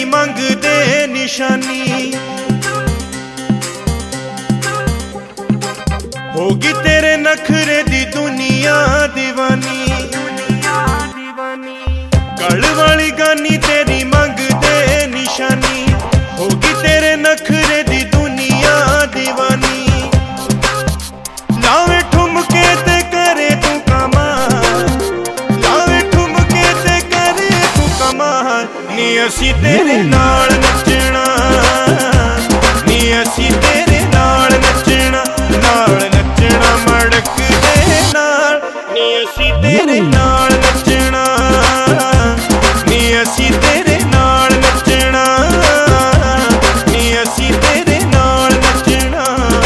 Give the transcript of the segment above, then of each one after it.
मंगदे निशानी। होगी तेरे नखरे दी दुनिया दीवानी। गल वाली गानी तेरी मंगदे निशानी। होगी तेरे नखरे दी दुनिया दीवानी। लावे ठुमके ते करे तू कमाल, लावे ठुमके ते करे तू कमाल। नी असी तेरे नाल नचना, नी असी तेरे नाल नचना, नाल नचना मड़क दे नाल। नी असी तेरे नाल नचना, नी असी तेरे नाल नचना, नी असी तेरे नाल नचना।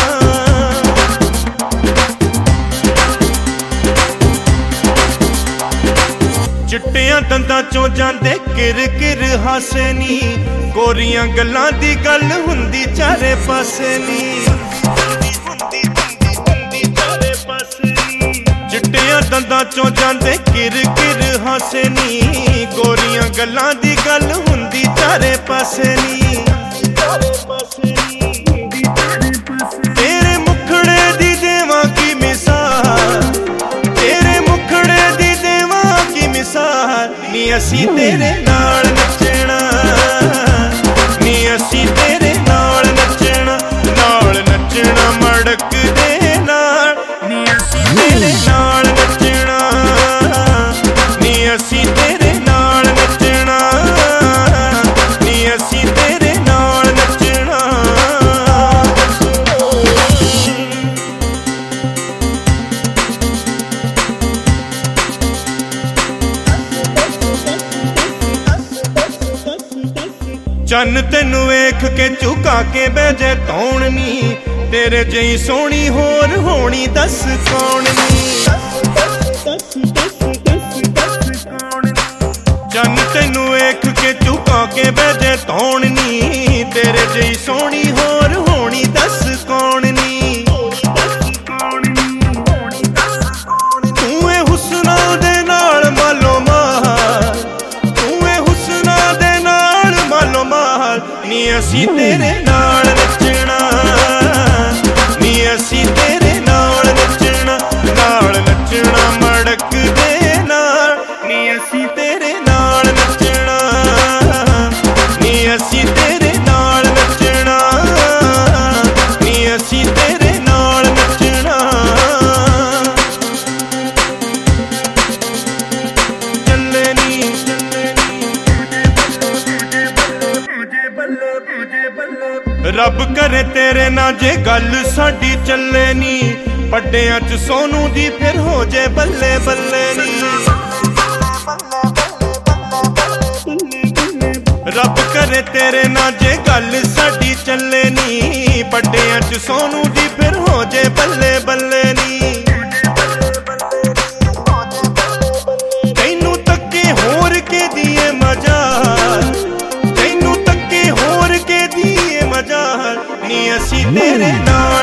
चिट्टियां दंदां चों जांदे किर किर हासे नी। गोरियां गल्लां दी गल हुंदी चारे पासे नी। चिट्टियां दंदां चों जांदे किर किर हासे नी। गोरियां गल्लां दी गल हुंदी चारे पासे नी। तेरे मुखड़े दी देवां की मिसाल, तेरे मुखड़े दी देवां की मिसाल। नी असी तेरे नाल नचना, नी असी तेरे नाल नचना, नाल नचना मड़क दे नाल। नी असी तेरे नाल नचना, नी असी तेरे नाल नचना, नी असी तेरे नाल नचना। चन्न तेनू वेख के झुका के बह जे तौण नी। तेरे जई सोहनी होर होनी दस कौन नी। चन्न तेनू वेख के झुका के बह जे तौण नी। तेरे जई सोहनी होर होनी दस कौन नी। तू ए हुस्ना दे नाल मालो माल, तू ए हुस्ना दे नाल मालो माल। नी असी तेरे नाल नचना, नी असी तेरे नाल नचना, नाल नचना मड़क दे नाल। नी असी तेरे नाल नचना, नी असी तेरे नाल नचना, नी असी तेरे नाल नचना। चले नी रब करे तेरे ना जे गल साडी चले नी। पड्डियां च सोनू दी फिर हो जे बल्ले बल्ले नी। रब करे तेरे ना जे गल साडी चले नी। पड्डियां च सोनू दी फिर हो जे बल्ले बल्ले नी। तैनू तक्के होर के दिए मजाल, तैनू तक्के होर के दिए मजाल। नी असी तेरे नाल